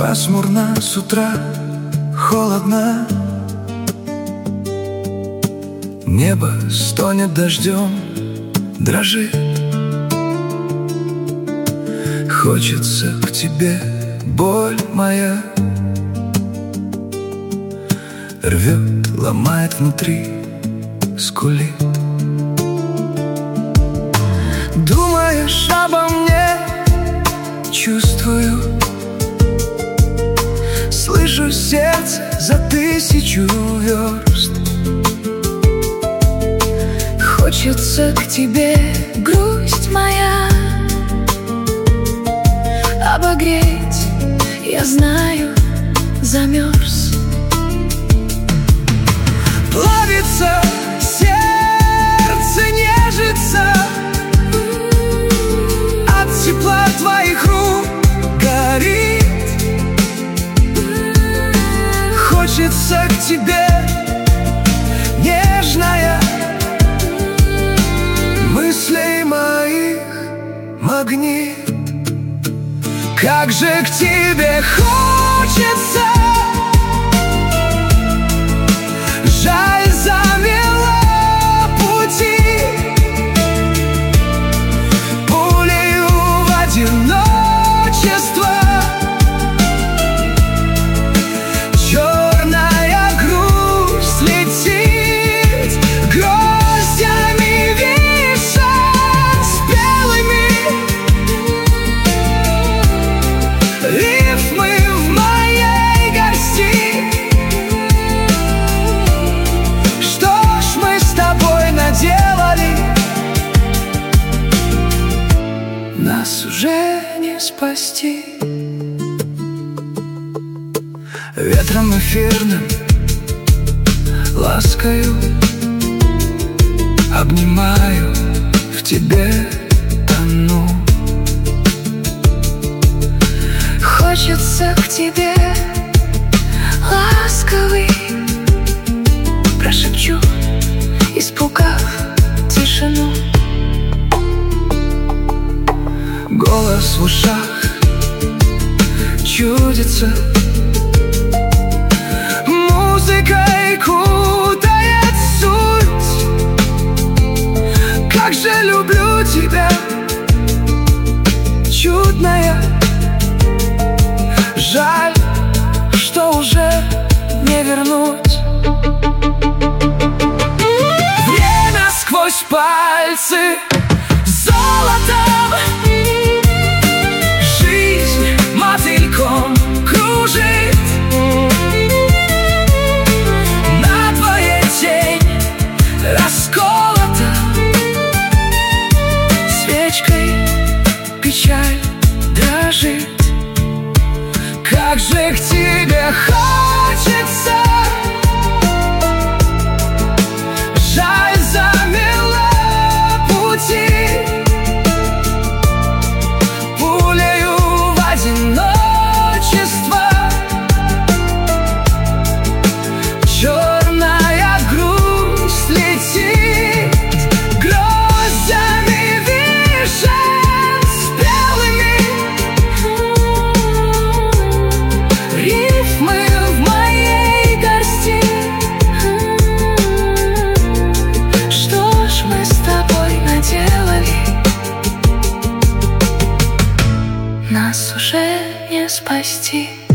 Пасмурно с утра, холодно. Небо стонет дождем, дрожит. Хочется к тебе, боль моя рвет, ломает внутри, скулит. Думаешь обо мне, чувствую, слышу сердце за 1000 верст. Хочется к тебе, грусть моя, обогреть, я знаю, замерз. Плавится сердце, нежится от тепла твоих рук, горит. Хочется к тебе, нежная, мыслей моих магнит. Как же к тебе хочется, жаль, замело пути, пулею в одиночество. Черная грусть летит, гроздями вишен спелыми. Рифмы в моей горсти. Что ж мы с тобой наделали? Нас уже не спасти. Ветром эфирным ласкаю, обнимаю, в тебе тону. Хочется к тебе, ласковый, прошепчу, испугав тишину. Голос в ушах чудится, музыкой кутает суть. Как же люблю тебя, чудная. Жаль, что уже не вернуть. Время сквозь пальцы золотом, жизнь мотыльком кружит. На твоей тень расколота, свечкой печаль дрожит. Как же к тебе хочется, жаль, замело пути, пулею в одиночество. Черная грусть летит, гроздями вишен спелыми. Рифмы в моей горсти. Что ж мы с тобой наделали? Нас уже не спасти.